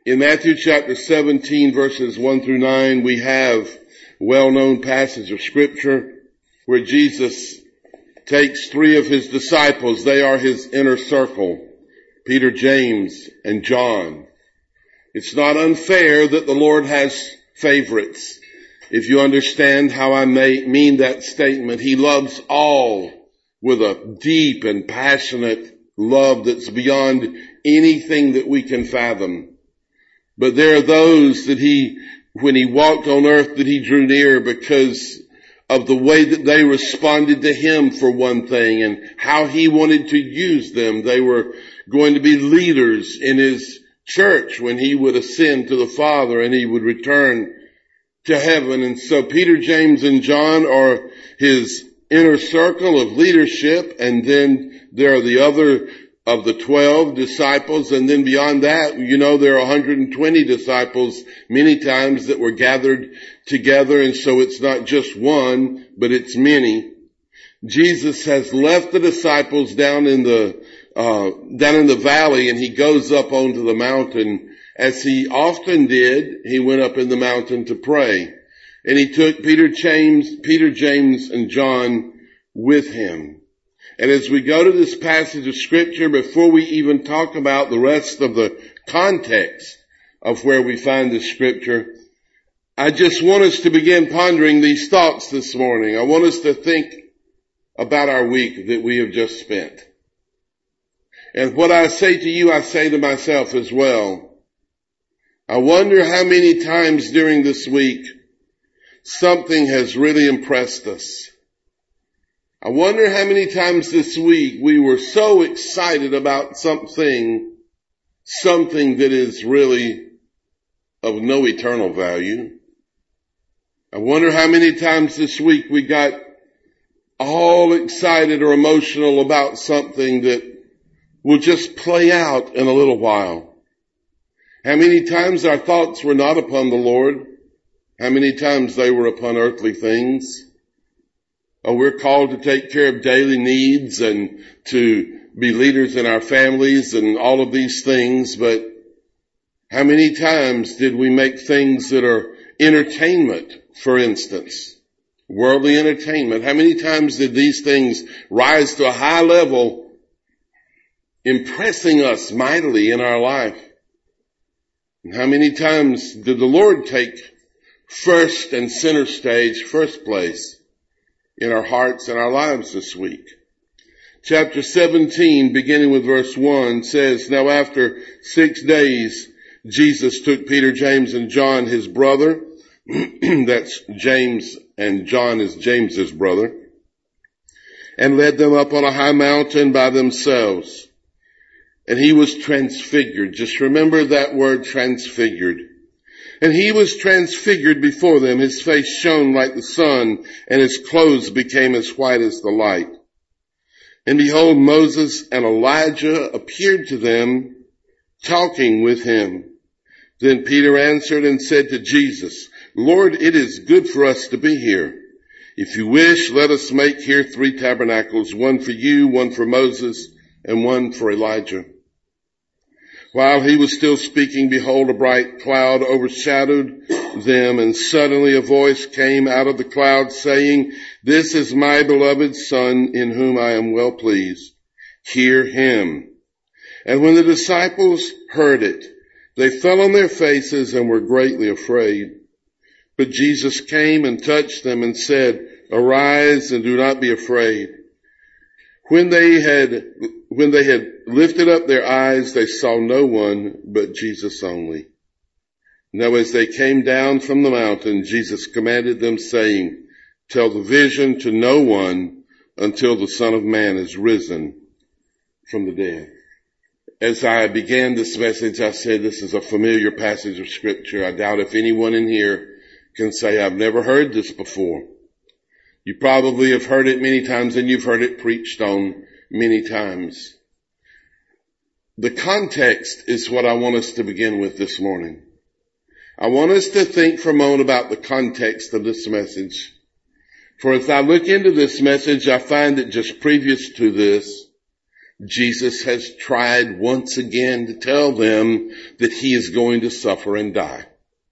In Matthew chapter 17 verses 1 through 9, we have a well-known passage of scripture where Jesus takes three of his disciples. They are his inner circle, Peter, James, and John. It's not unfair that the Lord has favorites. If you understand how I may mean that statement, he loves all with a deep and passionate love that's beyond anything that we can fathom. But there are those that when he walked on earth, that he drew near because of the way that they responded to him, for one thing, and how he wanted to use them. They were going to be leaders in his church when he would ascend to the Father and he would return to heaven. And so Peter, James, and John are his inner circle of leadership, and then there are the other of the 12 disciples, and then beyond that, there are 120 disciples many times that were gathered together, and so it's not just one, but it's many. Jesus has left the disciples down in the valley, and he goes up onto the mountain. As he often did, he went up in the mountain to pray, and he took Peter, James, and John with him. And as we go to this passage of scripture, before we even talk about the rest of the context of where we find this scripture, I just want us to begin pondering these thoughts this morning. I want us to think about our week that we have just spent. And what I say to you, I say to myself as well. I wonder how many times during this week something has really impressed us. I wonder how many times this week we were so excited about something that is really of no eternal value. I wonder how many times this week we got all excited or emotional about something that will just play out in a little while. How many times our thoughts were not upon the Lord? How many times they were upon earthly things? We're called to take care of daily needs and to be leaders in our families and all of these things, but how many times did we make things that are entertainment, for instance, worldly entertainment? How many times did these things rise to a high level, impressing us mightily in our life? And how many times did the Lord take first and center stage, first place in our hearts and our lives this week? Chapter 17, beginning with verse 1, says, Now after 6 days, Jesus took Peter, James, and John, his brother. That's James, and John is James's brother. And led them up on a high mountain by themselves. And he was transfigured. Just remember that word, transfigured. And he was transfigured before them. His face shone like the sun, and his clothes became as white as the light. And behold, Moses and Elijah appeared to them, talking with him. Then Peter answered and said to Jesus, Lord, it is good for us to be here. If you wish, let us make here 3 tabernacles, one for you, one for Moses, and one for Elijah. While he was still speaking, behold, a bright cloud overshadowed them, and suddenly a voice came out of the cloud saying, This is my beloved Son, in whom I am well pleased. Hear him. And when the disciples heard it, they fell on their faces and were greatly afraid. But Jesus came and touched them and said, Arise and do not be afraid. When they had lifted up their eyes, they saw no one but Jesus only. Now as they came down from the mountain, Jesus commanded them, saying, Tell the vision to no one until the Son of Man is risen from the dead. As I began this message, I said this is a familiar passage of Scripture. I doubt if anyone in here can say, I've never heard this before. You probably have heard it many times, and you've heard it preached on many times. The context is what I want us to begin with this morning. I want us to think for a moment about the context of this message. For as I look into this message, I find that just previous to this, Jesus has tried once again to tell them that he is going to suffer and die.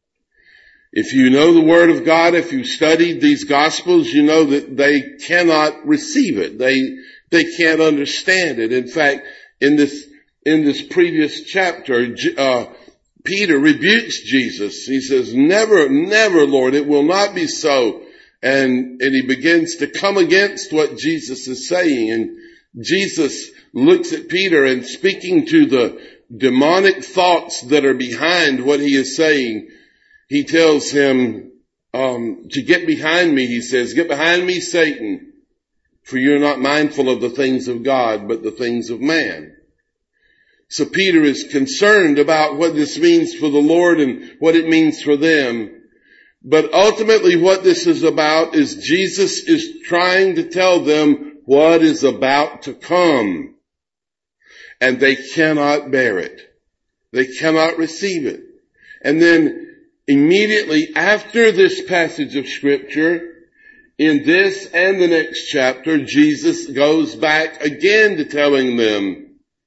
If you know the Word of God, if you studied these Gospels, you know that they cannot receive it. They can't understand it. In fact, in this previous chapter, Peter rebukes Jesus. He says, never, never, Lord, it will not be so. And he begins to come against what Jesus is saying. And Jesus looks at Peter and, speaking to the demonic thoughts that are behind what he is saying, he tells him to get behind me. He says, get behind me, Satan, for you're not mindful of the things of God, but the things of man. So Peter is concerned about what this means for the Lord and what it means for them. But ultimately what this is about is Jesus is trying to tell them what is about to come. And they cannot bear it. They cannot receive it. And then immediately after this passage of Scripture, in this and the next chapter, Jesus goes back again to telling them,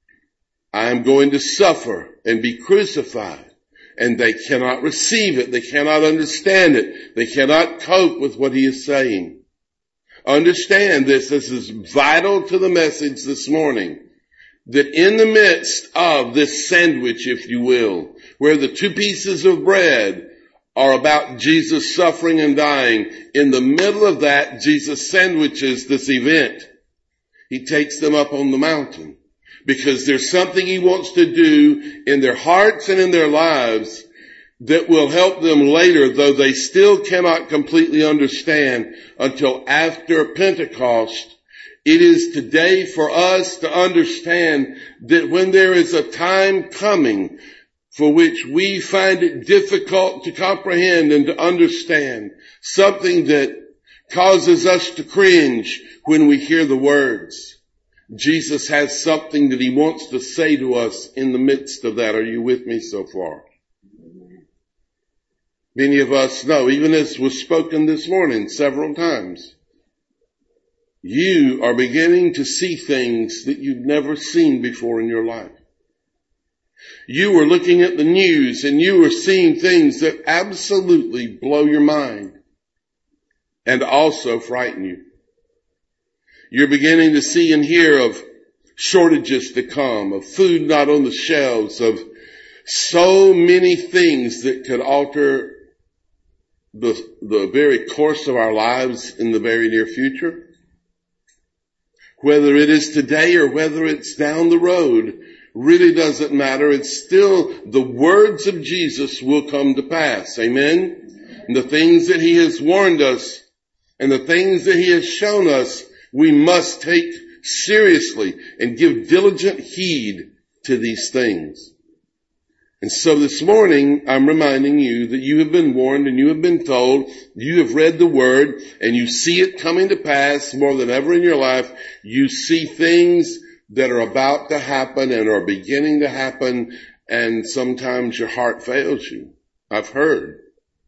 I am going to suffer and be crucified. And they cannot receive it. They cannot understand it. They cannot cope with what he is saying. Understand this. This is vital to the message this morning. That in the midst of this sandwich, if you will, where the two pieces of bread are about Jesus suffering and dying, in the middle of that, Jesus sandwiches this event. He takes them up on the mountain because there's something he wants to do in their hearts and in their lives that will help them later, though they still cannot completely understand until after Pentecost. It is today for us to understand that when there is a time coming for which we find it difficult to comprehend and to understand, something that causes us to cringe when we hear the words, Jesus has something that he wants to say to us in the midst of that. Are you with me so far? Many of us know, even as was spoken this morning several times, you are beginning to see things that you've never seen before in your life. You were looking at the news and you were seeing things that absolutely blow your mind and also frighten you. You're beginning to see and hear of shortages to come, of food not on the shelves, of so many things that could alter the very course of our lives in the very near future. Whether it is today or whether it's down the road, really doesn't matter. It's still the words of Jesus will come to pass. Amen? And the things that he has warned us and the things that he has shown us, we must take seriously and give diligent heed to these things. And so this morning, I'm reminding you that you have been warned and you have been told, you have read the word and you see it coming to pass more than ever in your life. You see things that are about to happen and are beginning to happen, and sometimes your heart fails you. I've heard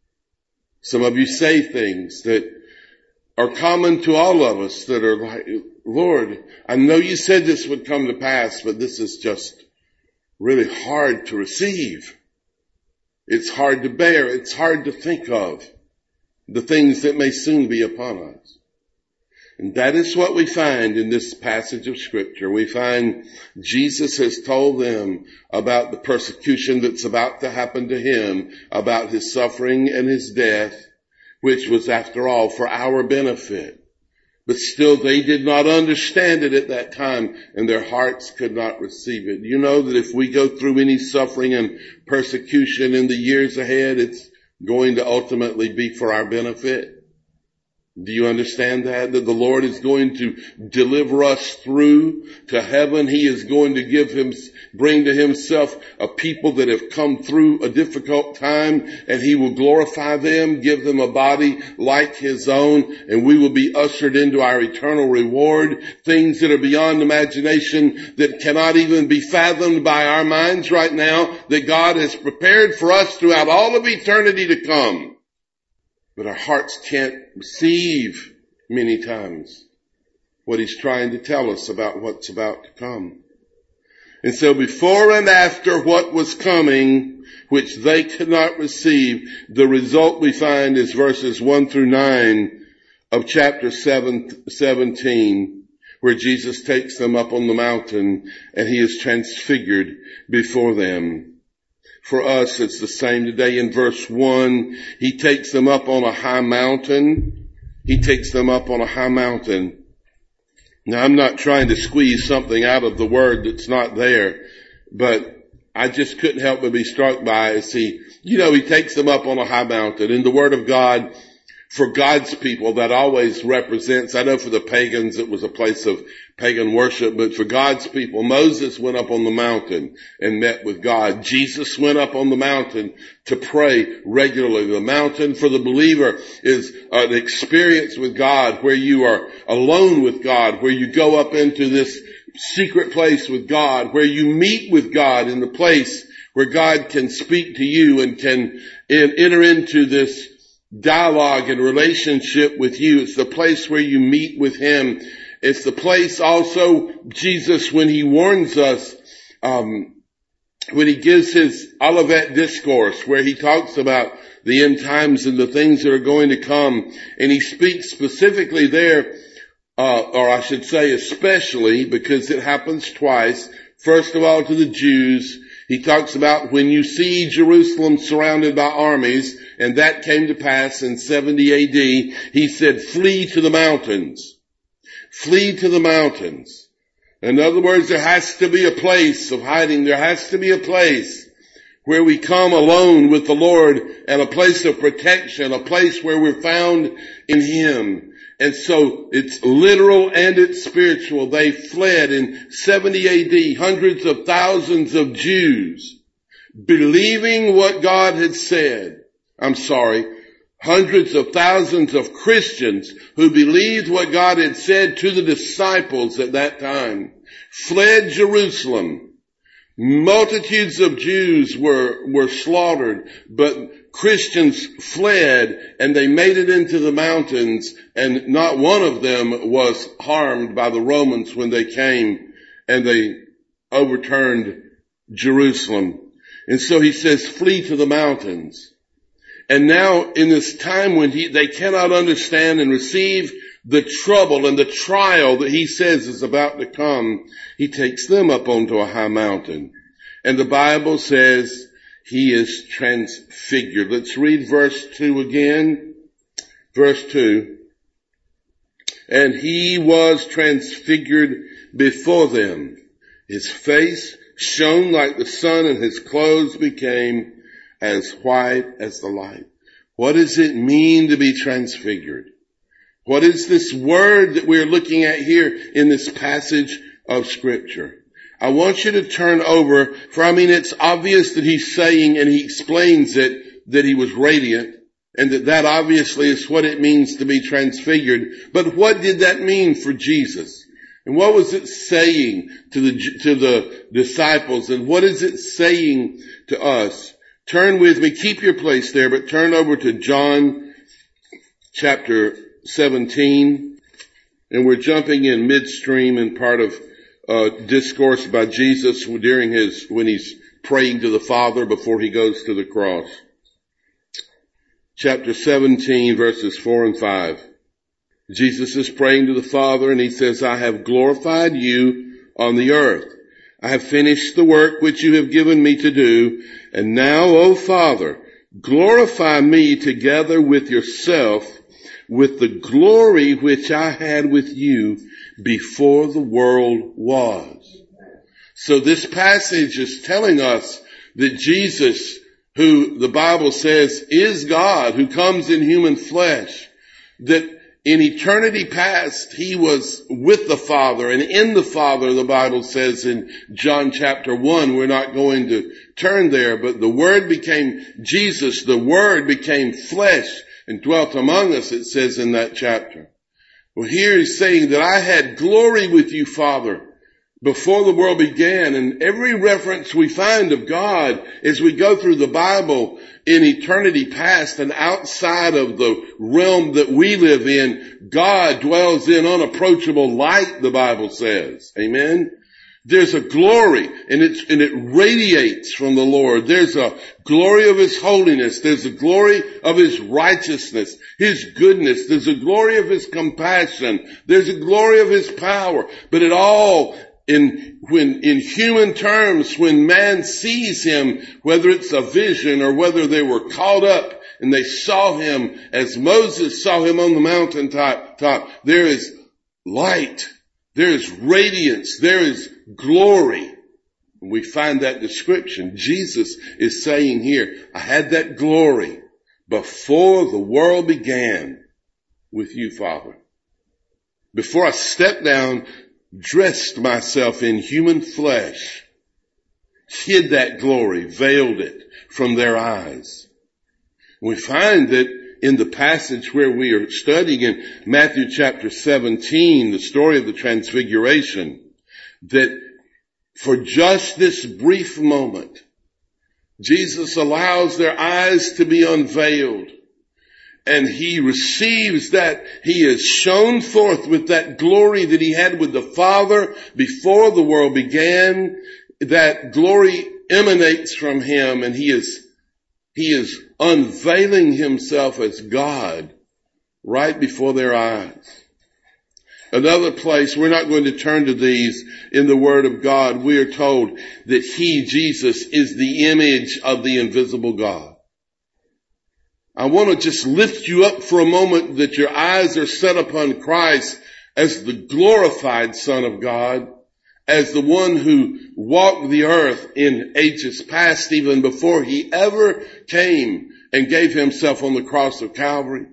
some of you say things that are common to all of us that are like, Lord, I know you said this would come to pass, but this is just really hard to receive. It's hard to bear. It's hard to think of the things that may soon be upon us. And that is what we find in this passage of Scripture. We find Jesus has told them about the persecution that's about to happen to him, about his suffering and his death, which was, after all, for our benefit. But still, they did not understand it at that time, and their hearts could not receive it. You know that if we go through any suffering and persecution in the years ahead, it's going to ultimately be for our benefit. Do you understand that? That the Lord is going to deliver us through to heaven. He is going to bring to himself a people that have come through a difficult time, and he will glorify them, give them a body like his own, and we will be ushered into our eternal reward. Things that are beyond imagination, that cannot even be fathomed by our minds right now, that God has prepared for us throughout all of eternity to come. But our hearts can't receive many times what he's trying to tell us about what's about to come. And so before and after what was coming, which they could not receive, the result we find is verses 1 through 9 of chapter 17, where Jesus takes them up on the mountain and he is transfigured before them. For us, it's the same today. In verse 1, he takes them up on a high mountain. He takes them up on a high mountain. Now, I'm not trying to squeeze something out of the word that's not there, but I just couldn't help but be struck by it. See, he takes them up on a high mountain. In the Word of God, for God's people, that always represents, I know for the pagans it was a place of pagan worship, but for God's people, Moses went up on the mountain and met with God. Jesus went up on the mountain to pray regularly. The mountain for the believer is an experience with God where you are alone with God, where you go up into this secret place with God, where you meet with God in the place where God can speak to you and can enter into this dialogue and relationship with you. It's the place where you meet with him. It's the place also, Jesus, when he warns us, when he gives his Olivet Discourse, where he talks about the end times and the things that are going to come, and he speaks specifically there, or I should say especially, because it happens twice. First of all, to the Jews, he talks about when you see Jerusalem surrounded by armies, and that came to pass in 70 AD, he said, flee to the mountains. Flee to the mountains. In other words, there has to be a place of hiding. There has to be a place where we come alone with the Lord, and a place of protection, a place where we're found in him. And so it's literal and it's spiritual. They fled in 70 AD, hundreds of thousands of Jews, believing what God had said. Hundreds of thousands of Christians who believed what God had said to the disciples at that time, fled Jerusalem. Multitudes of Jews were slaughtered, but Christians fled and they made it into the mountains, and not one of them was harmed by the Romans when they came and they overturned Jerusalem. And so he says, flee to the mountains. And now in this time when they cannot understand and receive the trouble and the trial that he says is about to come, he takes them up onto a high mountain. And the Bible says he is transfigured. Let's read verse 2 again. Verse 2. And he was transfigured before them. His face shone like the sun, and his clothes became as white as the light. What does it mean to be transfigured? What is this word that we're looking at here in this passage of Scripture? I want you to turn over, for it's obvious that he's saying, and he explains it, that he was radiant, and that obviously is what it means to be transfigured. But what did that mean for Jesus? And what was it saying to the disciples? And what is it saying to us? Turn with me, keep your place there, but turn over to John chapter 17. And we're jumping in midstream in part of discourse by Jesus when he's praying to the Father before he goes to the cross. Chapter 17, verses 4 and 5. Jesus is praying to the Father, and he says, I have glorified you on the earth. I have finished the work which you have given me to do. And now, O Father, glorify me together with yourself with the glory which I had with you before the world was. So this passage is telling us that Jesus, who the Bible says is God, who comes in human flesh, that in eternity past, he was with the Father and in the Father, the Bible says in John chapter 1. We're not going to turn there, but the Word became Jesus. The Word became flesh and dwelt among us, it says in that chapter. Well, here he's saying that I had glory with you, Father, before the world began. And every reference we find of God as we go through the Bible in eternity past and outside of the realm that we live in, God dwells in unapproachable light, the Bible says. Amen? There's a glory, and it radiates from the Lord. There's a glory of His holiness. There's a glory of His righteousness, His goodness. There's a glory of His compassion. There's a glory of His power. But it all, in human terms, when man sees Him, whether it's a vision or whether they were caught up and they saw Him as Moses saw Him on the mountaintop, there is light. There is radiance. There is glory. We find that description. Jesus is saying here, I had that glory before the world began with you, Father. Before I stepped down, dressed myself in human flesh, hid that glory, veiled it from their eyes. We find that in the passage where we are studying in Matthew chapter 17, the story of the Transfiguration, that for just this brief moment, Jesus allows their eyes to be unveiled, and He receives that. He is shown forth with that glory that He had with the Father before the world began. That glory emanates from Him, and He is unveiling Himself as God right before their eyes. Another place, we're not going to turn to these in the Word of God. We are told that He, Jesus, is the image of the invisible God. I want to just lift you up for a moment that your eyes are set upon Christ as the glorified Son of God, as the one who walked the earth in ages past, even before He ever came and gave Himself on the cross of Calvary.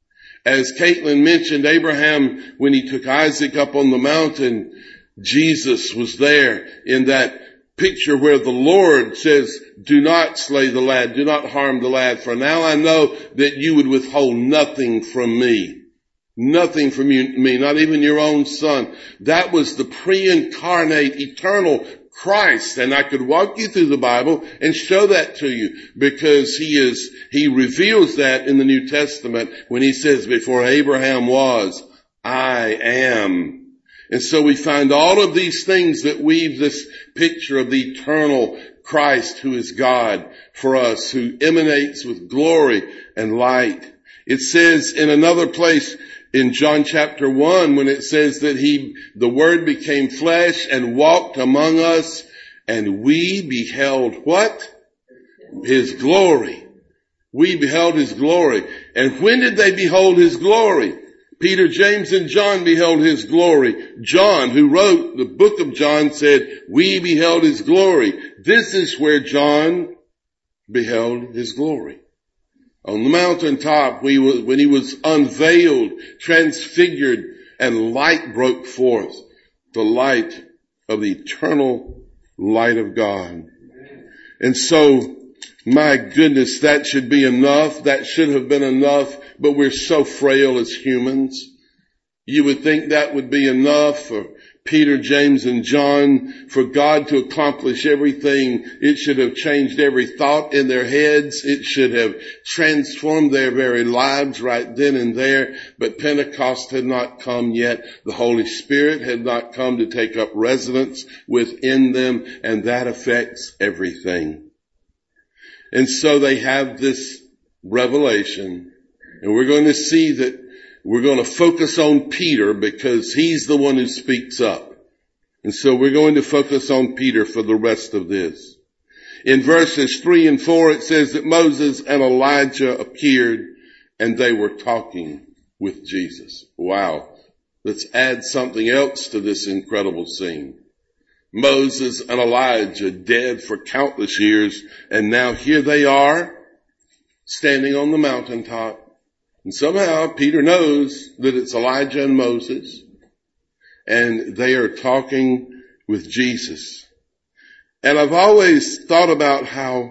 As Caitlin mentioned, Abraham, when he took Isaac up on the mountain, Jesus was there in that picture where the Lord says, do not slay the lad, do not harm the lad, for now I know that you would withhold nothing from me. Nothing from me, not even your own son. That was the pre-incarnate, eternal Christ. And I could walk you through the Bible and show that to you, because He reveals that in the New Testament when He says, before Abraham was, I am. And so we find all of these things that weave this picture of the eternal Christ who is God for us, who emanates with glory and light. It says in another place in John chapter 1, when it says that the Word became flesh and walked among us, and we beheld what? His glory. We beheld His glory. And when did they behold His glory? Peter, James, and John beheld His glory. John, who wrote the book of John, said, we beheld His glory. This is where John beheld His glory. On the mountaintop, when He was unveiled, transfigured, and light broke forth, the light of the eternal light of God. And so, my goodness, that should be enough. That should have been enough, but we're so frail as humans. You would think that would be enough for Peter, James, and John, for God to accomplish everything. It should have changed every thought in their heads. It should have transformed their very lives right then and there. But Pentecost had not come yet. The Holy Spirit had not come to take up residence within them, and that affects everything. And so they have this revelation, and we're going to see that we're going to focus on Peter because he's the one who speaks up. And so we're going to focus on Peter for the rest of this. In verses 3 and 4, it says that Moses and Elijah appeared and they were talking with Jesus. Wow. Let's add something else to this incredible scene. Moses and Elijah dead for countless years, and now here they are standing on the mountaintop. And somehow Peter knows that it's Elijah and Moses, and they are talking with Jesus. And I've always thought about how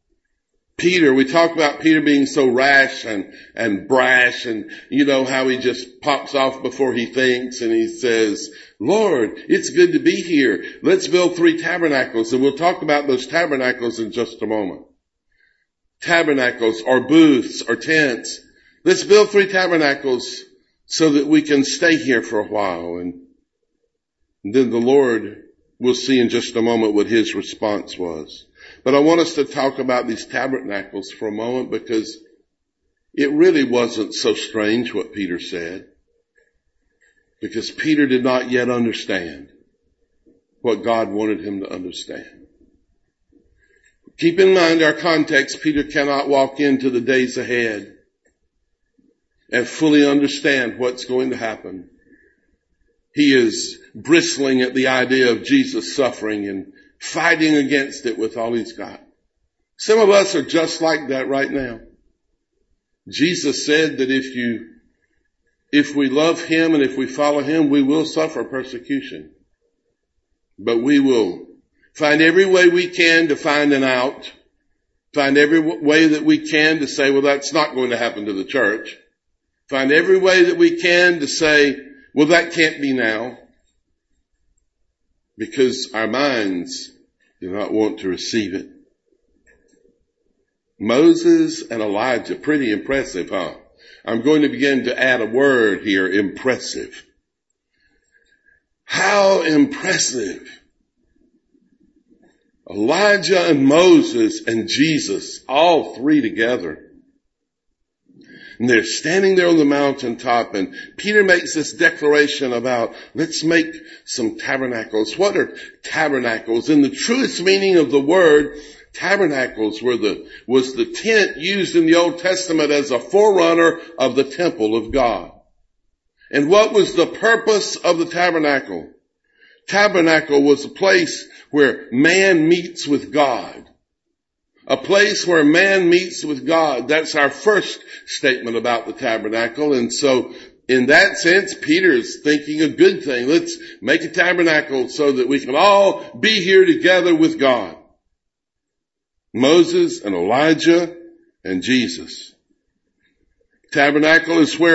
we talk about Peter being so rash and brash, and you know how he just pops off before he thinks, and he says, Lord, it's good to be here. Let's build 3 tabernacles, and we'll talk about those tabernacles in just a moment. Tabernacles or booths or tents. Let's build 3 tabernacles so that we can stay here for a while. And then the Lord we'll see in just a moment what his response was. But I want us to talk about these tabernacles for a moment, because it really wasn't so strange what Peter said, because Peter did not yet understand what God wanted him to understand. Keep in mind our context. Peter cannot walk into the days ahead and fully understand what's going to happen. He is bristling at the idea of Jesus suffering and fighting against it with all he's got. Some of us are just like that right now. Jesus said that if we love him and if we follow him, we will suffer persecution. But we will find every way we can to find an out. Find every way that we can to say, well, that's not going to happen to the church. Find every way that we can to say, well, that can't be now. Because our minds do not want to receive it. Moses and Elijah, pretty impressive, huh? I'm going to begin to add a word here, impressive. How impressive. Elijah and Moses and Jesus, all three together. And they're standing there on the mountaintop, and Peter makes this declaration about, let's make some tabernacles. What are tabernacles? In the truest meaning of the word, tabernacles was the tent used in the Old Testament as a forerunner of the temple of God. And what was the purpose of the tabernacle? Tabernacle was a place where man meets with God. A place where man meets with God. That's our first statement about the tabernacle. And so in that sense, Peter's thinking a good thing. Let's make a tabernacle so that we can all be here together with God. Moses and Elijah and Jesus. Tabernacle is where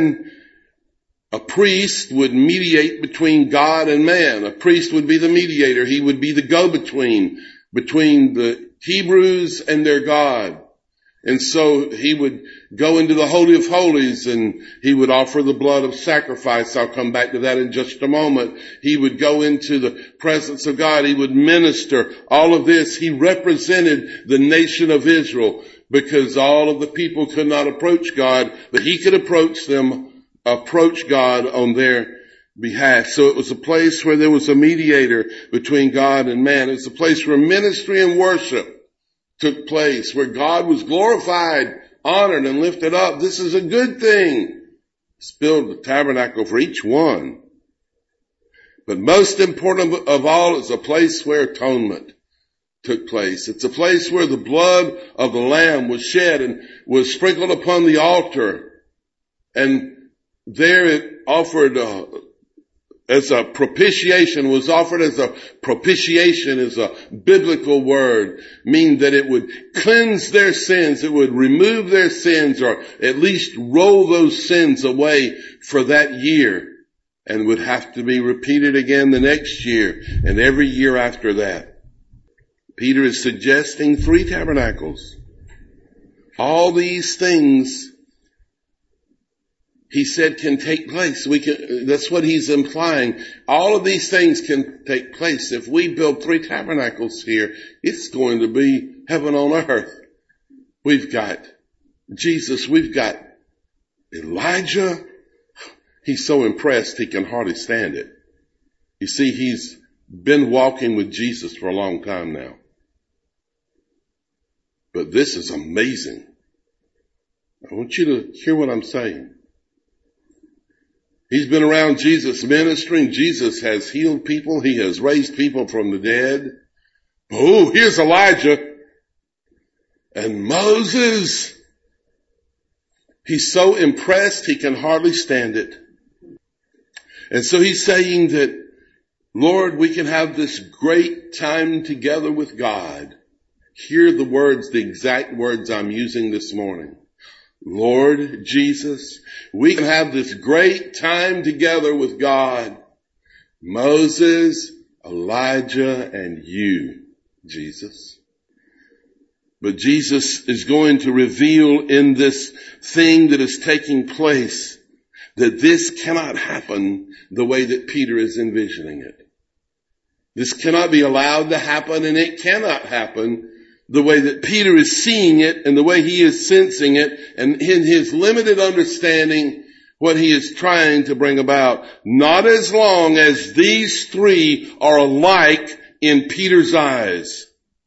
a priest would mediate between God and man. A priest would be the mediator. He would be the go-between between the Hebrews and their God. And so he would go into the Holy of Holies and he would offer the blood of sacrifice. I'll come back to that in just a moment. He would go into the presence of God. He would minister. All of this, he represented the nation of Israel, because all of the people could not approach God, but he could approach God on their behalf. So it was a place where there was a mediator between God and man. It was a place where ministry and worship took place, where God was glorified, honored, and lifted up. This is a good thing. Let's build a tabernacle for each one. But most important of all is a place where atonement took place. It's a place where the blood of the Lamb was shed and was sprinkled upon the altar. And there it offered as a propitiation, was offered as a propitiation, is a biblical word, meaning that it would cleanse their sins, it would remove their sins, or at least roll those sins away for that year, and would have to be repeated again the next year and every year after that. Peter is suggesting 3 tabernacles. All these things, he said, can take place. That's what he's implying. All of these things can take place. If we build 3 tabernacles here, it's going to be heaven on earth. We've got Jesus. We've got Elijah. He's so impressed he can hardly stand it. You see, he's been walking with Jesus for a long time now. But this is amazing. I want you to hear what I'm saying. He's been around Jesus ministering. Jesus has healed people. He has raised people from the dead. Oh, here's Elijah and Moses. He's so impressed he can hardly stand it. And so he's saying that, Lord, we can have this great time together with God. Hear the words, the exact words I'm using this morning. Lord Jesus, we can have this great time together with God. Moses, Elijah, and you, Jesus. But Jesus is going to reveal in this thing that is taking place that this cannot happen the way that Peter is envisioning it. This cannot be allowed to happen, and it cannot happen the way that Peter is seeing it and the way he is sensing it, and in his limited understanding what he is trying to bring about. Not as long as these three are alike in Peter's eyes.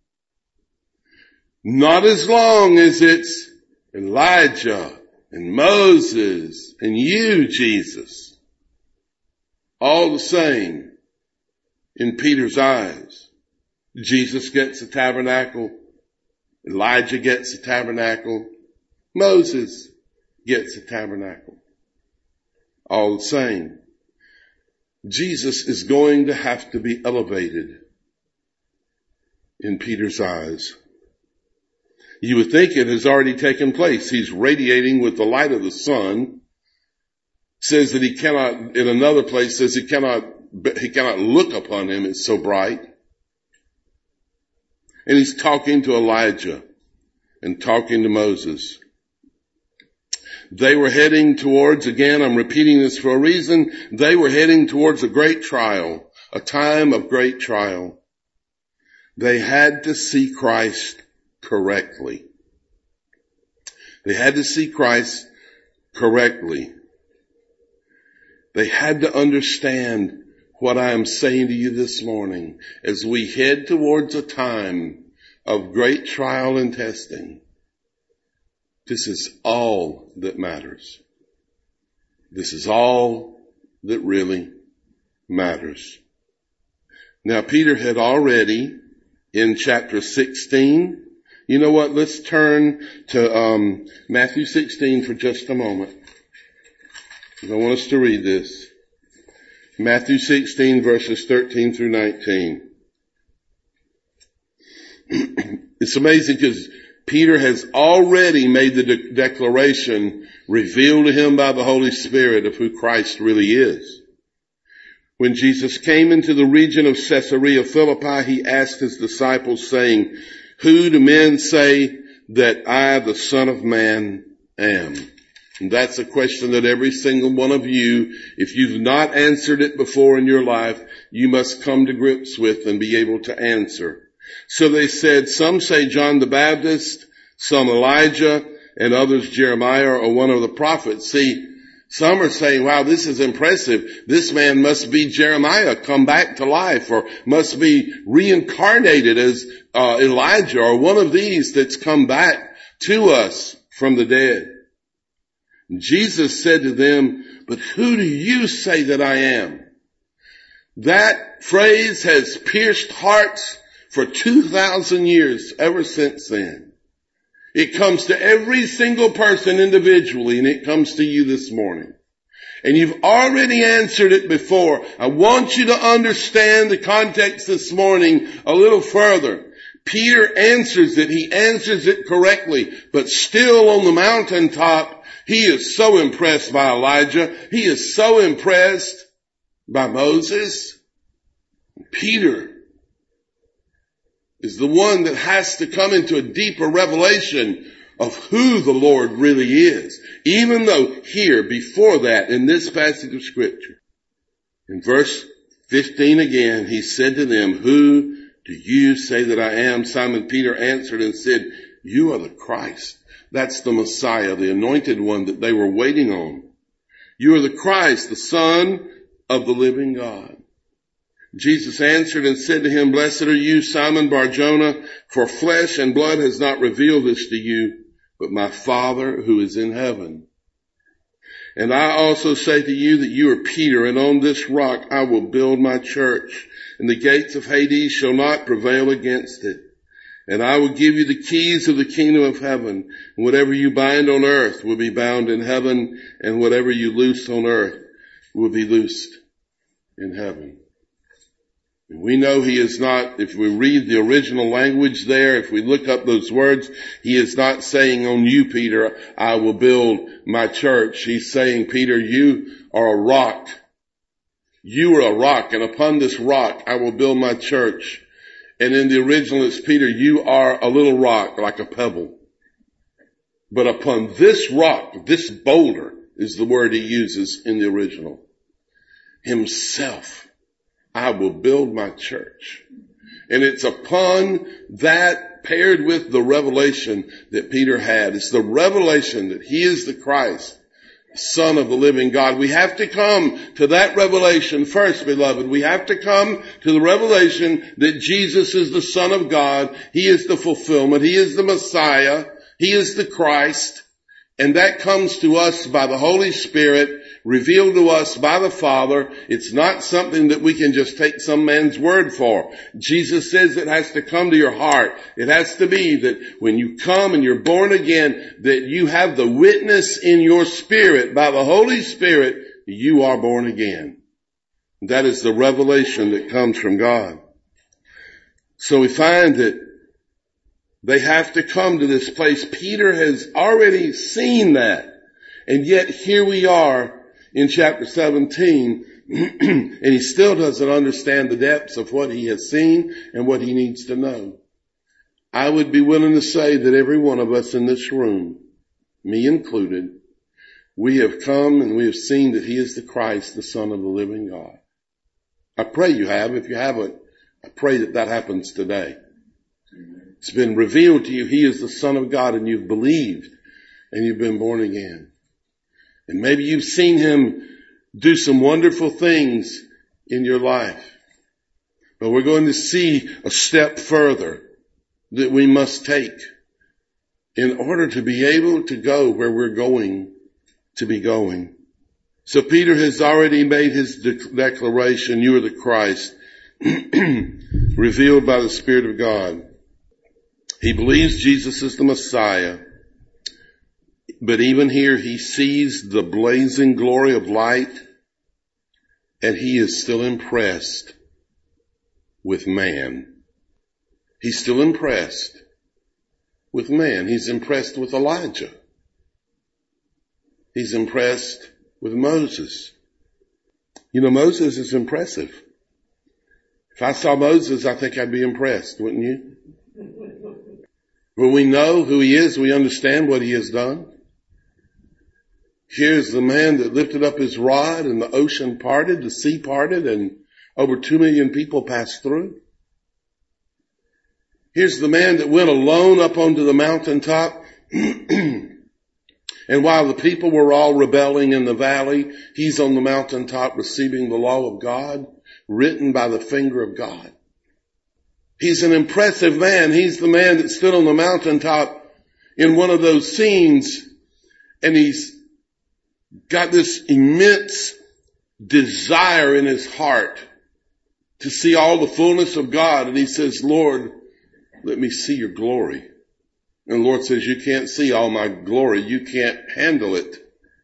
Not as long as it's Elijah and Moses and you, Jesus. All the same in Peter's eyes. Jesus gets the tabernacle. Elijah gets the tabernacle. Moses gets the tabernacle. All the same. Jesus is going to have to be elevated in Peter's eyes. You would think it has already taken place. He's radiating with the light of the sun. Says that he cannot, in another place, says he cannot look upon him. It's so bright. And he's talking to Elijah and talking to Moses. They were heading towards, again, I'm repeating this for a reason, they were heading towards a great trial, a time of great trial. They had to see Christ correctly. They had to see Christ correctly. They had to understand what I am saying to you this morning as we head towards a time of great trial and testing. This is all that matters. This is all that really matters. Now, Peter had already, in chapter 16, you know what? Let's turn to Matthew 16 for just a moment. I want us to read this. Matthew 16, verses 13 through 19. It's amazing because Peter has already made the declaration revealed to him by the Holy Spirit of who Christ really is. When Jesus came into the region of Caesarea Philippi, he asked his disciples, saying, "Who do men say that I, the Son of Man, am?" And that's a question that every single one of you, if you've not answered it before in your life, you must come to grips with and be able to answer. So they said, some say John the Baptist, some Elijah, and others Jeremiah or one of the prophets. See, some are saying, wow, this is impressive. This man must be Jeremiah come back to life, or must be reincarnated as Elijah, or one of these that's come back to us from the dead. Jesus said to them, "But who do you say that I am?" That phrase has pierced hearts for 2,000 years ever since then. It comes to every single person individually, and it comes to you this morning. And you've already answered it before. I want you to understand the context this morning a little further. Peter answers it. He answers it correctly, but still on the mountaintop, he is so impressed by Elijah. He is so impressed by Moses. Peter is the one that has to come into a deeper revelation of who the Lord really is. Even though here, before that, in this passage of Scripture, in verse 15 again, he said to them, "Who do you say that I am?" Simon Peter answered and said, "You are the Christ." That's the Messiah, the anointed one that they were waiting on. "You are the Christ, the Son of the living God." Jesus answered and said to him, "Blessed are you, Simon Bar-Jonah, for flesh and blood has not revealed this to you, but my Father who is in heaven. And I also say to you that you are Peter, and on this rock I will build my church, and the gates of Hades shall not prevail against it. And I will give you the keys of the kingdom of heaven. And whatever you bind on earth will be bound in heaven, and whatever you loose on earth will be loosed in heaven." And we know he is not, if we read the original language there, if we look up those words, he is not saying, "On you, Peter, I will build my church." He's saying, "Peter, you are a rock. You are a rock, and upon this rock I will build my church." And in the original, it's, "Peter, you are a little rock, like a pebble. But upon this rock," this boulder is the word he uses in the original, "himself I will build my church. And it's upon that, paired with the revelation that Peter had. It's the revelation that he is the Christ, Son of the living God. We have to come to that revelation first, beloved. We have to come to the revelation that Jesus is the Son of God. He is the fulfillment. He is the Messiah. He is the Christ. And that comes to us by the Holy Spirit, revealed to us by the Father. It's not something that we can just take some man's word for. Jesus says it has to come to your heart. It has to be that when you come and you're born again, that you have the witness in your spirit by the Holy Spirit, you are born again. That is the revelation that comes from God. So we find that they have to come to this place. Peter has already seen that. And yet here we are in chapter 17, and he still doesn't understand the depths of what he has seen and what he needs to know. I would be willing to say that every one of us in this room, me included, we have come and we have seen that he is the Christ, the Son of the living God. I pray you have. If you haven't, I pray that that happens today. It's been revealed to you. He is the Son of God, and you've believed and you've been born again. And maybe you've seen him do some wonderful things in your life. But we're going to see a step further that we must take in order to be able to go where we're going to be going. So Peter has already made his declaration, you are the Christ, revealed by the Spirit of God. He believes Jesus is the Messiah, but even here he sees the blazing glory of light, and he is still impressed with man. He's still impressed with man. He's impressed with Elijah. He's impressed with Moses. You know, Moses is impressive. If I saw Moses, I think I'd be impressed, wouldn't you? When we know who he is, we understand what he has done. Here's the man that lifted up his rod and the ocean parted, the sea parted, and over 2 million people passed through. Here's the man that went alone up onto the mountaintop. And while the people were all rebelling in the valley, he's on the mountaintop receiving the law of God, written by the finger of God. He's an impressive man. He's the man that stood on the mountaintop in one of those scenes, and he's got this immense desire in his heart to see all the fullness of God. And he says, Lord, let me see your glory. And the Lord says, you can't see all my glory. You can't handle it.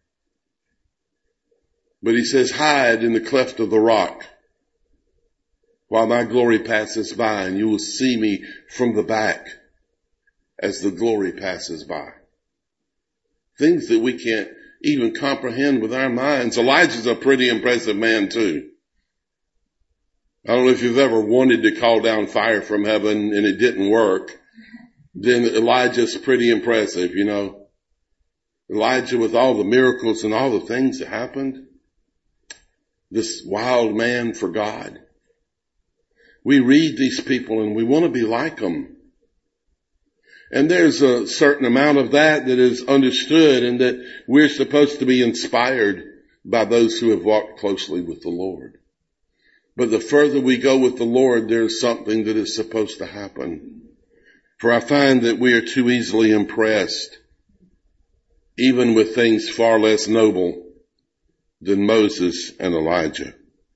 But he says, hide in the cleft of the rock while my glory passes by, and you will see me from the back as the glory passes by. Things that we can't even comprehend with our minds. Elijah's a pretty impressive man too. I don't know if you've ever wanted to call down fire from heaven and it didn't work. Then Elijah's pretty impressive, you know. Elijah, with all the miracles and all the things that happened. This wild man for God. We read these people and we want to be like them. And there's a certain amount of that is understood, and that we're supposed to be inspired by those who have walked closely with the Lord. But the further we go with the Lord, there's something that is supposed to happen. For I find that we are too easily impressed, even with things far less noble than Moses and Elijah.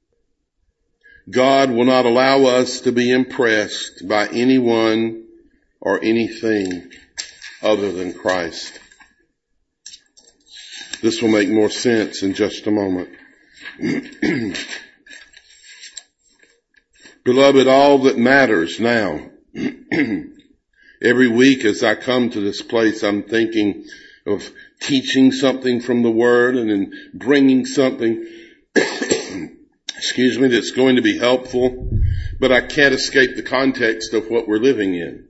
God will not allow us to be impressed by anyone or anything other than Christ. This will make more sense in just a moment. Beloved, all that matters now, every week as I come to this place, I'm thinking of teaching something from the Word and then bringing something that's going to be helpful, but I can't escape the context of what we're living in.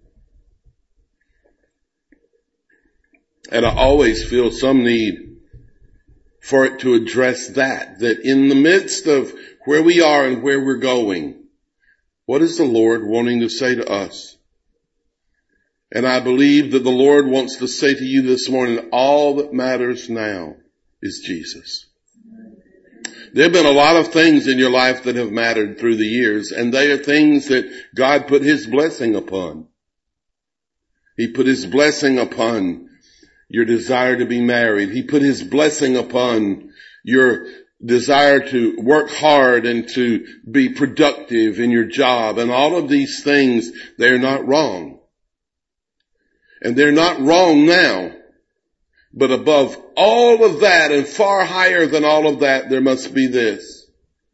And I always feel some need for it to address that in the midst of where we are and where we're going. What is the Lord wanting to say to us? And I believe that the Lord wants to say to you this morning, all that matters now is Jesus. There have been a lot of things in your life that have mattered through the years, and they are things that God put His blessing upon. He put His blessing upon your desire to be married. He put His blessing upon your desire to work hard and to be productive in your job. And all of these things, they're not wrong. And they're not wrong now. But above all of that and far higher than all of that, there must be this.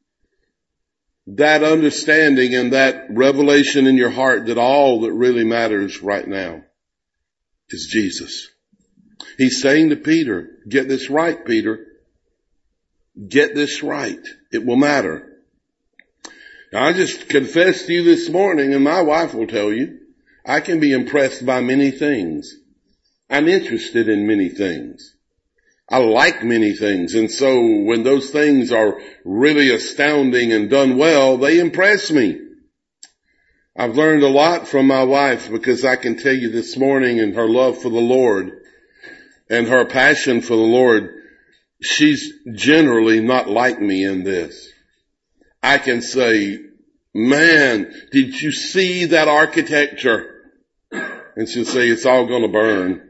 That understanding and that revelation in your heart that all that really matters right now is Jesus. He's saying to Peter, get this right, Peter. Get this right. It will matter. Now, I just confessed to you this morning, and my wife will tell you, I can be impressed by many things. I'm interested in many things. I like many things. And so when those things are really astounding and done well, they impress me. I've learned a lot from my wife because I can tell you this morning, in her love for the Lord and her passion for the Lord, she's generally not like me in this. I can say, man, did you see that architecture? And she'll say, it's all going to burn.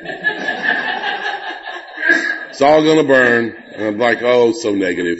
It's all going to burn. And I'm like, oh, so negative.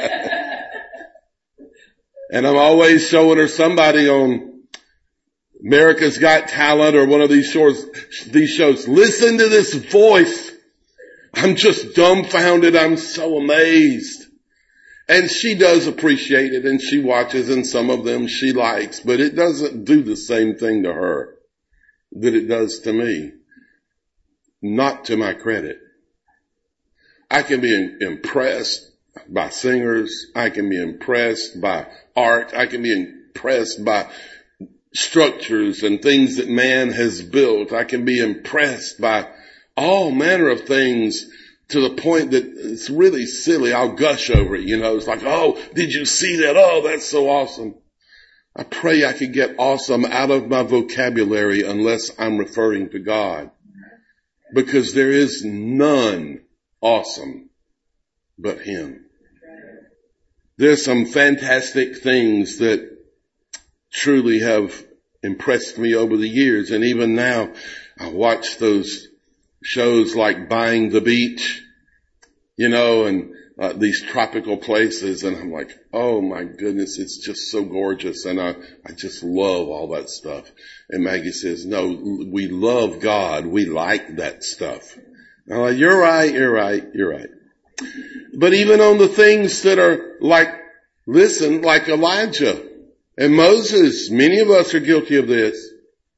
And I'm always showing her somebody on America's Got Talent or one of these shows. Listen to this voice. I'm just dumbfounded. I'm so amazed. And she does appreciate it, and she watches, and some of them she likes, but it doesn't do the same thing to her that it does to me. Not to my credit. I can be impressed by singers. I can be impressed by art. I can be impressed by structures and things that man has built. I can be impressed by all manner of things to the point that it's really silly. I'll gush over it. It's like, oh, did you see that? Oh, that's so awesome. I pray I could get awesome out of my vocabulary unless I'm referring to God. Because there is none awesome but Him. There's some fantastic things that truly have impressed me over the years. And even now, I watch those shows like Buying the Beach, and these tropical places. And I'm like, oh my goodness, it's just so gorgeous. And I just love all that stuff. And Maggie says, no, we love God. We like that stuff. And I'm like, you're right. But even on the things that are like Elijah and Moses, many of us are guilty of this.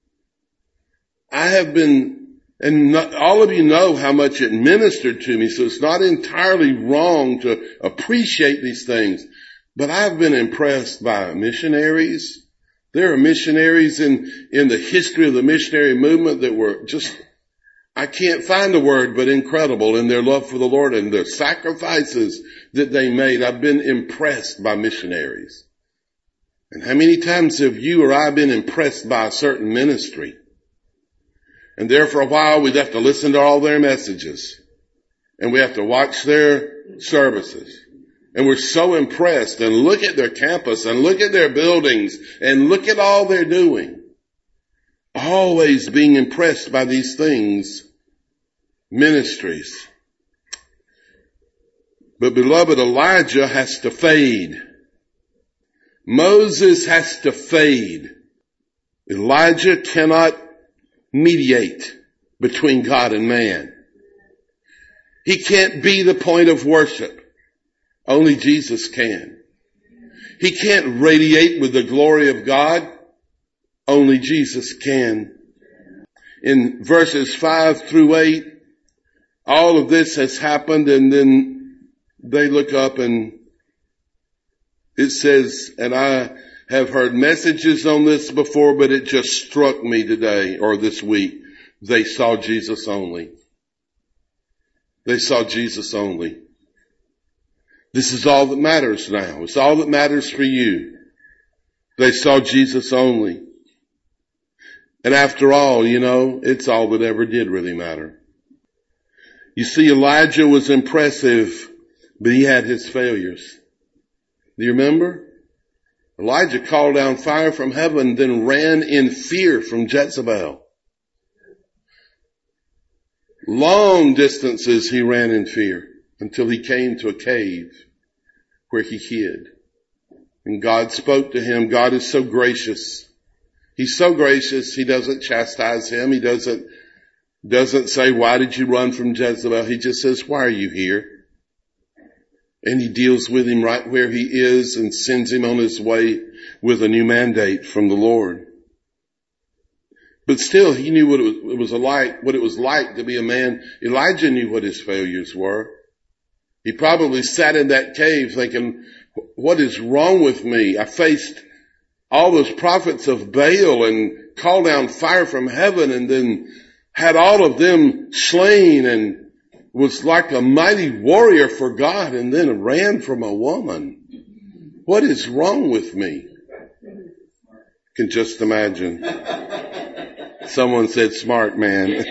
I have been, and all of you know how much it ministered to me, so it's not entirely wrong to appreciate these things. But I've been impressed by missionaries. There are missionaries in the history of the missionary movement that were just, I can't find a word, but incredible in their love for the Lord and their sacrifices that they made. I've been impressed by missionaries. And how many times have you or I been impressed by a certain ministry? And there for a while we'd have to listen to all their messages. And we have to watch their services. And we're so impressed, and look at their campus and look at their buildings and look at all they're doing. Always being impressed by these things, ministries. But beloved, Elijah has to fade. Moses has to fade. Elijah cannot mediate between God and man. He can't be the point of worship. Only Jesus can. He can't radiate with the glory of God. Only Jesus can. In verses 5 through 8, all of this has happened, and then they look up and it says, and I have heard messages on this before, but it just struck me today or this week. They saw Jesus only. They saw Jesus only. This is all that matters now. It's all that matters for you. They saw Jesus only. And after all, it's all that ever did really matter. You see, Elijah was impressive, but he had his failures. Do you remember? Elijah called down fire from heaven, then ran in fear from Jezebel. Long distances he ran in fear until he came to a cave where he hid. And God spoke to him. God is so gracious. He's so gracious, he doesn't chastise him. He doesn't say, why did you run from Jezebel? He just says, why are you here? And he deals with him right where he is and sends him on his way with a new mandate from the Lord. But still, he knew what it was like to be a man. Elijah knew what his failures were. He probably sat in that cave thinking, what is wrong with me? I faced all those prophets of Baal and called down fire from heaven and then had all of them slain and was like a mighty warrior for God and then ran from a woman. What is wrong with me? Can just imagine. Someone said smart man.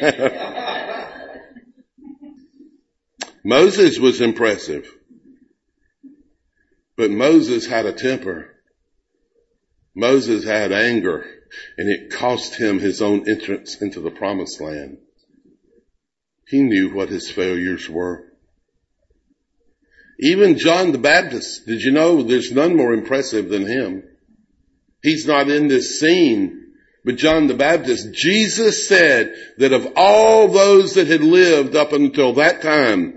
Moses was impressive. But Moses had a temper. Moses had anger, and it cost him his own entrance into the promised land. He knew what his failures were. Even John the Baptist, did you know there's none more impressive than him? He's not in this scene, but John the Baptist, Jesus said that of all those that had lived up until that time,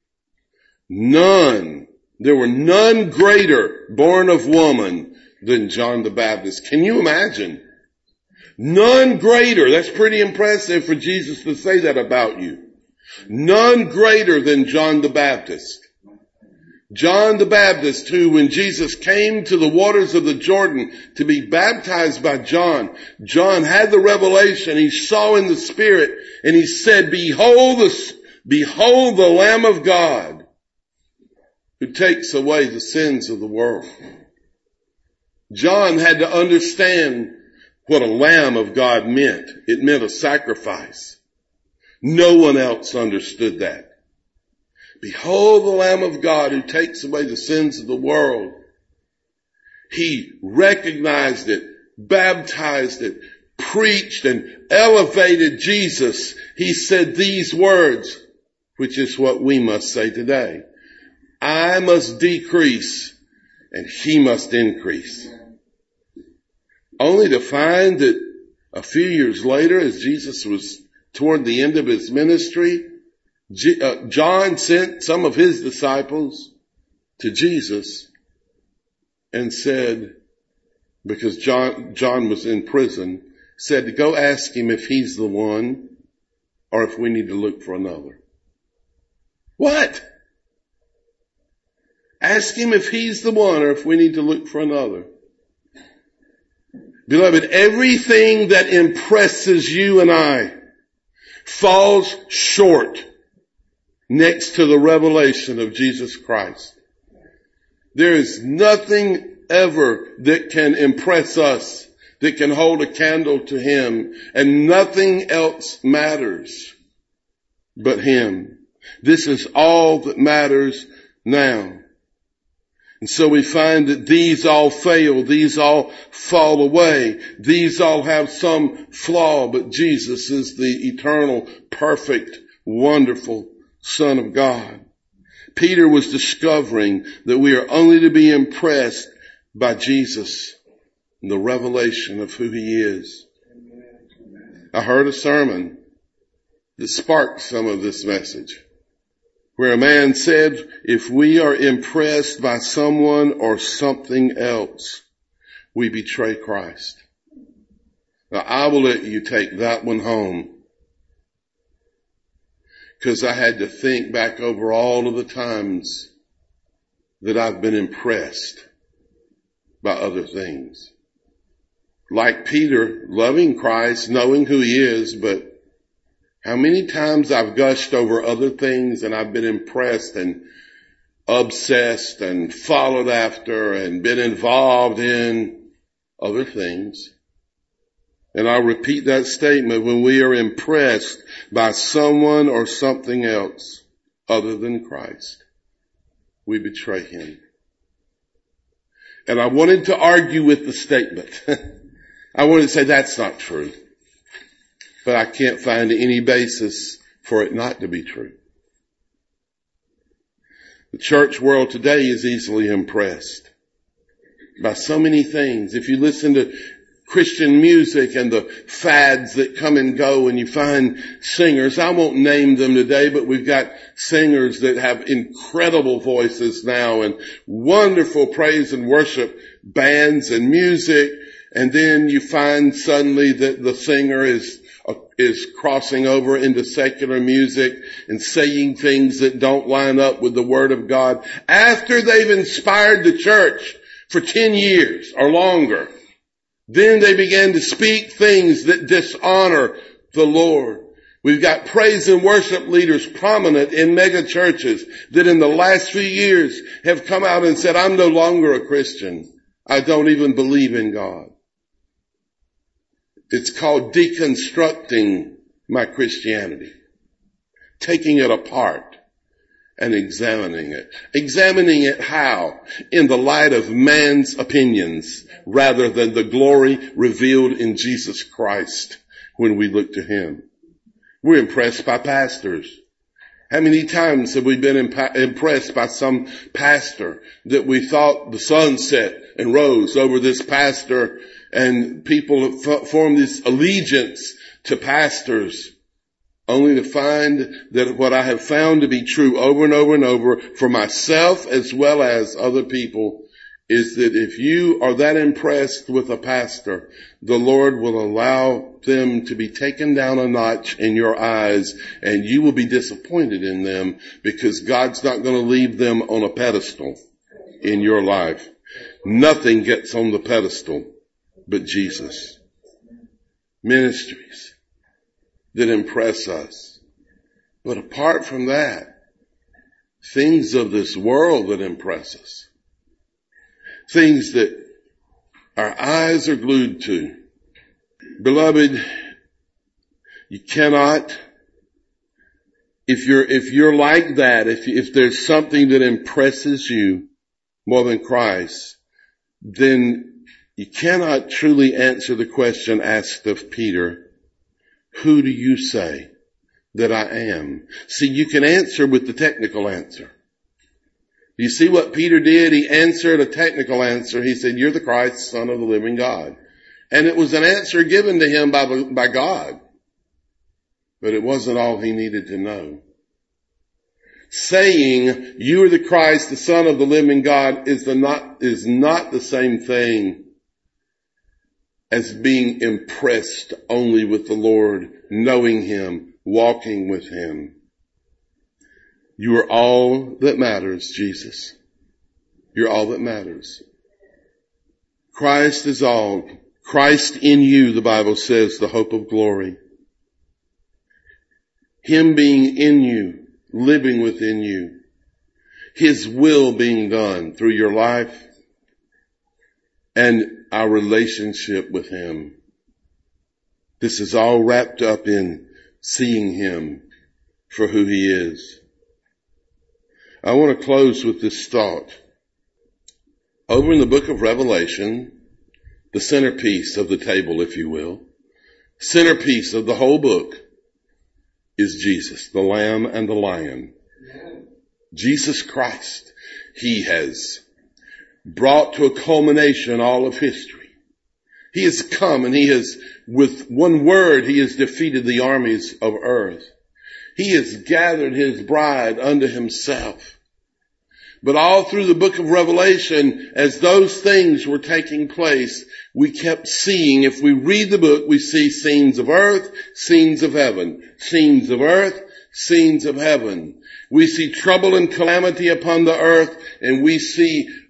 there were none greater born of woman than John the Baptist. Can you imagine? None greater. That's pretty impressive for Jesus to say that about you. None greater than John the Baptist. John the Baptist, who when Jesus came to the waters of the Jordan to be baptized by John had the revelation. He saw in the Spirit and he said, Behold the Lamb of God who takes away the sins of the world. John had to understand what a Lamb of God meant. It meant a sacrifice. No one else understood that. Behold the Lamb of God who takes away the sins of the world. He recognized it, baptized it, preached and elevated Jesus. He said these words, which is what we must say today. I must decrease and he must increase. Only to find that a few years later, as Jesus was toward the end of his ministry, John sent some of his disciples to Jesus and said, because John was in prison, said to go ask him if he's the one or if we need to look for another. What? Ask him if he's the one or if we need to look for another. Beloved, everything that impresses you and I falls short next to the revelation of Jesus Christ. There is nothing ever that can impress us, that can hold a candle to him, and nothing else matters but him. This is all that matters now. And so we find that these all fail, these all fall away, these all have some flaw, but Jesus is the eternal, perfect, wonderful Son of God. Peter was discovering that we are only to be impressed by Jesus and the revelation of who he is. I heard a sermon that sparked some of this message, where a man said, if we are impressed by someone or something else, we betray Christ. Now, I will let you take that one home, because I had to think back over all of the times that I've been impressed by other things. Like Peter, loving Christ, knowing who he is, but how many times I've gushed over other things and I've been impressed and obsessed and followed after and been involved in other things. And I'll repeat that statement: when we are impressed by someone or something else other than Christ, we betray him. And I wanted to argue with the statement. I wanted to say that's not true. But I can't find any basis for it not to be true. The church world today is easily impressed by so many things. If you listen to Christian music and the fads that come and go, and you find singers, I won't name them today, but we've got singers that have incredible voices now and wonderful praise and worship bands and music. And then you find suddenly that the singer is crossing over into secular music and saying things that don't line up with the Word of God after they've inspired the church for 10 years or longer. Then they began to speak things that dishonor the Lord. We've got praise and worship leaders prominent in mega churches that in the last few years have come out and said, I'm no longer a Christian. I don't even believe in God. It's called deconstructing my Christianity. Taking it apart and examining it. Examining it how? In the light of man's opinions rather than the glory revealed in Jesus Christ when we look to him. We're impressed by pastors. How many times have we been impressed by some pastor that we thought the sun set and rose over this pastor, and people form this allegiance to pastors, only to find that what I have found to be true over and over and over for myself as well as other people is that if you are that impressed with a pastor, the Lord will allow them to be taken down a notch in your eyes, and you will be disappointed in them because God's not going to leave them on a pedestal in your life. Nothing gets on the pedestal but Jesus. Ministries that impress us. But apart from that, things of this world that impress us. Things that our eyes are glued to. Beloved, you cannot, if you're like that, if there's something that impresses you more than Christ, then you cannot truly answer the question asked of Peter, who do you say that I am? See, you can answer with the technical answer. You see what Peter did? He answered a technical answer. He said, you're the Christ, Son of the living God. And it was an answer given to him by God. But it wasn't all he needed to know. Saying, you are the Christ, the Son of the living God is not the same thing as being impressed only with the Lord, knowing him, walking with him. You are all that matters, Jesus. You're all that matters. Christ is all. Christ in you, the Bible says, the hope of glory. Him being in you, living within you. His will being done through your life and our relationship with him. This is all wrapped up in seeing him for who he is. I want to close with this thought. Over in the book of Revelation, the centerpiece of the table, if you will, centerpiece of the whole book is Jesus, the Lamb and the Lion. Jesus Christ. He has brought to a culmination all of history. He has come and he has, with one word, he has defeated the armies of earth. He has gathered his bride unto himself. But all through the book of Revelation, as those things were taking place, we kept seeing, if we read the book, we see scenes of earth, scenes of heaven. Scenes of earth, scenes of heaven. We see trouble and calamity upon the earth, and we see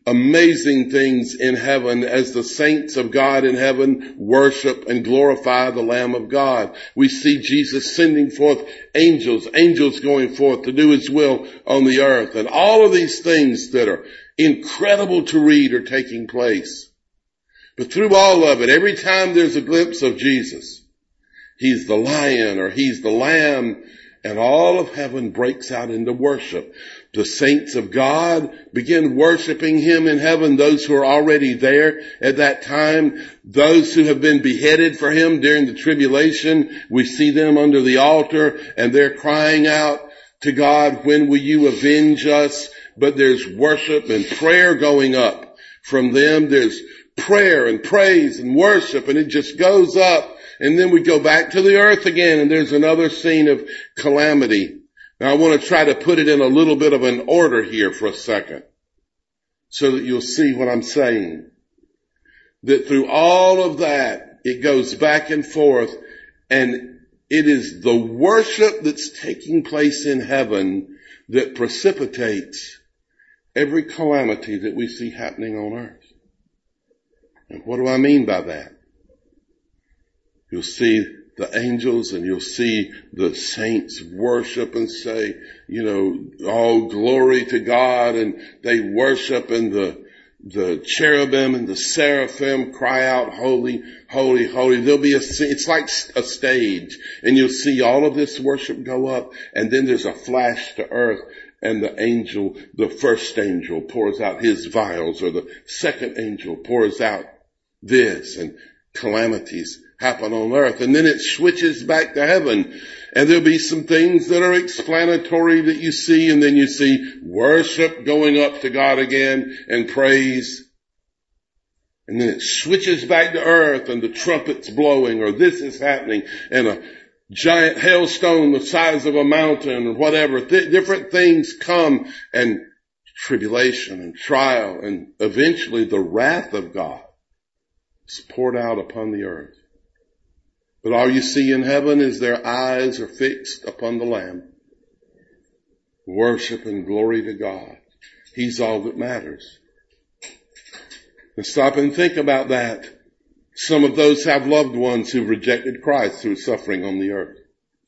amazing things in heaven as the saints of God in heaven worship and glorify the Lamb of God. We see Jesus sending forth angels going forth to do his will on the earth. And all of these things that are incredible to read are taking place. But through all of it, every time there's a glimpse of Jesus, he's the lion or he's the lamb, and all of heaven breaks out into worship. The saints of God begin worshiping him in heaven, those who are already there at that time, those who have been beheaded for him during the tribulation. We see them under the altar and they're crying out to God, when will you avenge us? But there's worship and prayer going up from them. There's prayer and praise and worship, and it just goes up. And then we go back to the earth again, and there's another scene of calamity. Now I want to try to put it in a little bit of an order here for a second so that you'll see what I'm saying. That through all of that, it goes back and forth, and it is the worship that's taking place in heaven that precipitates every calamity that we see happening on earth. And what do I mean by that? You'll see the angels and you'll see the saints worship and say, all glory to God, and they worship, and the cherubim and the seraphim cry out, holy, holy, holy. It's like a stage, and you'll see all of this worship go up, and then there's a flash to earth, and the first angel pours out his vials, or the second angel pours out this, and calamities happen on earth. And then it switches back to heaven, and there'll be some things that are explanatory that you see, and then you see worship going up to God again and praise. And then it switches back to earth, and the trumpet's blowing, or this is happening, and a giant hailstone the size of a mountain or whatever. Different things come, and tribulation and trial, and eventually the wrath of God is poured out upon the earth. But all you see in heaven is their eyes are fixed upon the Lamb. Worship and glory to God. He's all that matters. And stop and think about that. Some of those have loved ones who rejected Christ through suffering on the earth.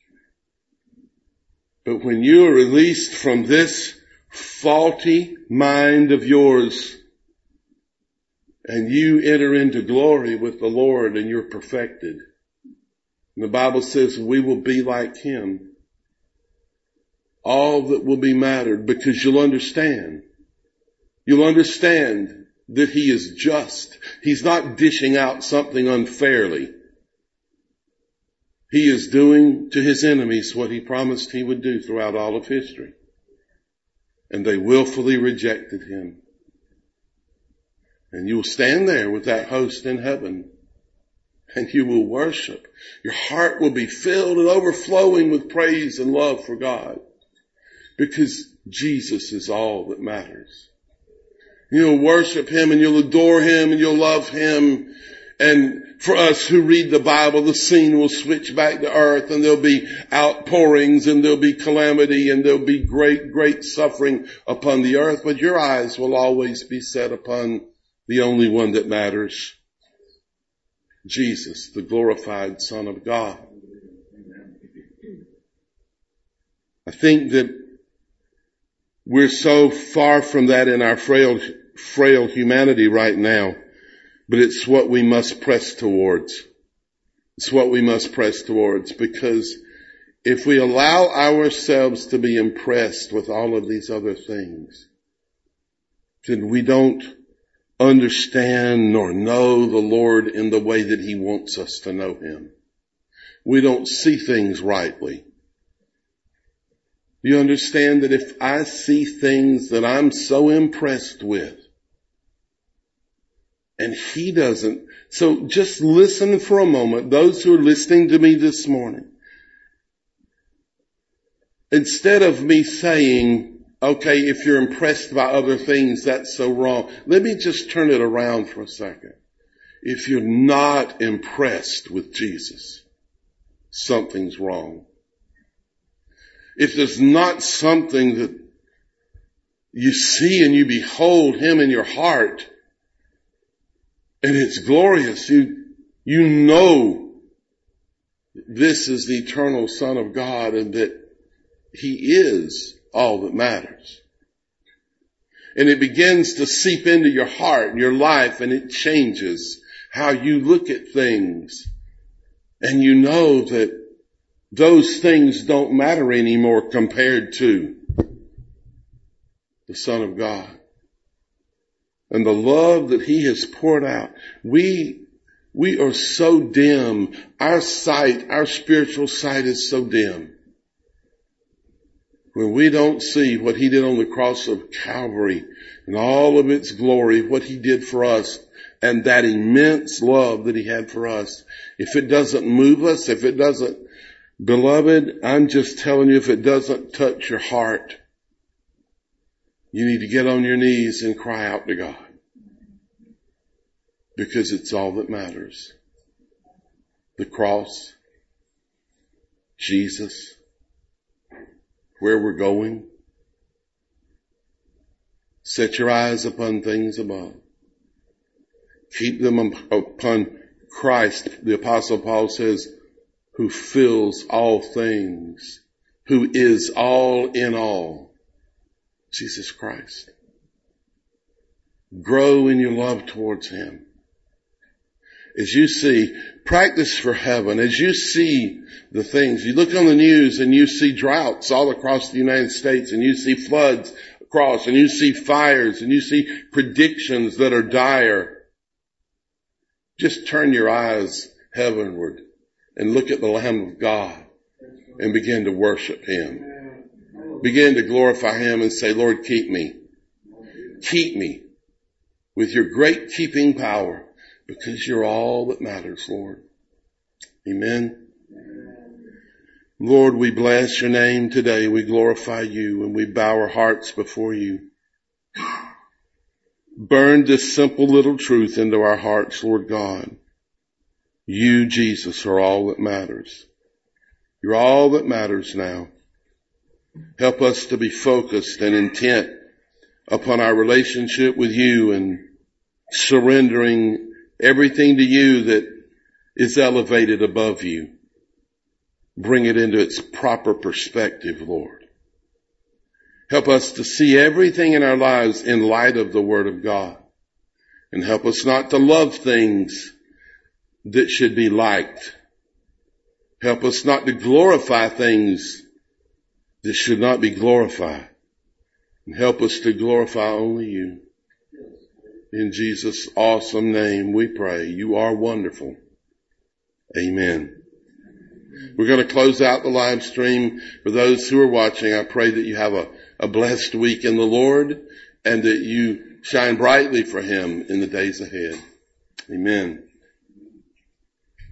But when you are released from this faulty mind of yours, and you enter into glory with the Lord, and you're perfected, and the Bible says we will be like him. All that will be mattered, because you'll understand. You'll understand that he is just. He's not dishing out something unfairly. He is doing to his enemies what he promised he would do throughout all of history. And they willfully rejected him. And you'll stand there with that host in heaven, and you will worship. Your heart will be filled and overflowing with praise and love for God, because Jesus is all that matters. You'll worship him, and you'll adore him, and you'll love him. And for us who read the Bible, the scene will switch back to earth, and there'll be outpourings, and there'll be calamity, and there'll be great, great suffering upon the earth. But your eyes will always be set upon the only one that matters, Jesus, the glorified Son of God. I think that we're so far from that in our frail humanity right now, but it's what we must press towards. It's what we must press towards, because if we allow ourselves to be impressed with all of these other things, then we don't understand nor know the Lord in the way that he wants us to know him. We don't see things rightly. You understand that if I see things that I'm so impressed with, and he doesn't, so just listen for a moment, those who are listening to me this morning. Instead of me saying, okay, if you're impressed by other things, that's so wrong. Let me just turn it around for a second. If you're not impressed with Jesus, something's wrong. If there's not something that you see and you behold him in your heart, and it's glorious. You know this is the eternal Son of God and that he is all that matters. And it begins to seep into your heart and your life, and it changes how you look at things. And you know that those things don't matter anymore compared to the Son of God. And the love that he has poured out. We are so dim. Our sight, our spiritual sight is so dim. When we don't see what he did on the cross of Calvary and all of its glory, what he did for us, and that immense love that he had for us. If it doesn't move us, if it doesn't, beloved, I'm just telling you, if it doesn't touch your heart, you need to get on your knees and cry out to God. Because it's all that matters. The cross, Jesus, where we're going. Set your eyes upon things above. Keep them upon Christ. The Apostle Paul says, who fills all things, who is all in all. Jesus Christ. Grow in your love towards him. As you see, practice for heaven. As you see the things, you look on the news and you see droughts all across the United States, and you see floods across, and you see fires, and you see predictions that are dire. Just turn your eyes heavenward and look at the Lamb of God and begin to worship him. Begin to glorify him and say, Lord, keep me. Keep me with your great keeping power, because you're all that matters, Lord. Amen. Lord, we bless your name today. We glorify you and we bow our hearts before you. Burn this simple little truth into our hearts, Lord God. You, Jesus, are all that matters. You're all that matters now. Help us to be focused and intent upon our relationship with you and surrendering everything to you that is elevated above you. Bring it into its proper perspective, Lord. Help us to see everything in our lives in light of the Word of God. And help us not to love things that should be liked. Help us not to glorify things that should not be glorified. And help us to glorify only you. In Jesus' awesome name we pray. You are wonderful. Amen. We're going to close out the live stream. For those who are watching, I pray that you have a blessed week in the Lord and that you shine brightly for him in the days ahead. Amen.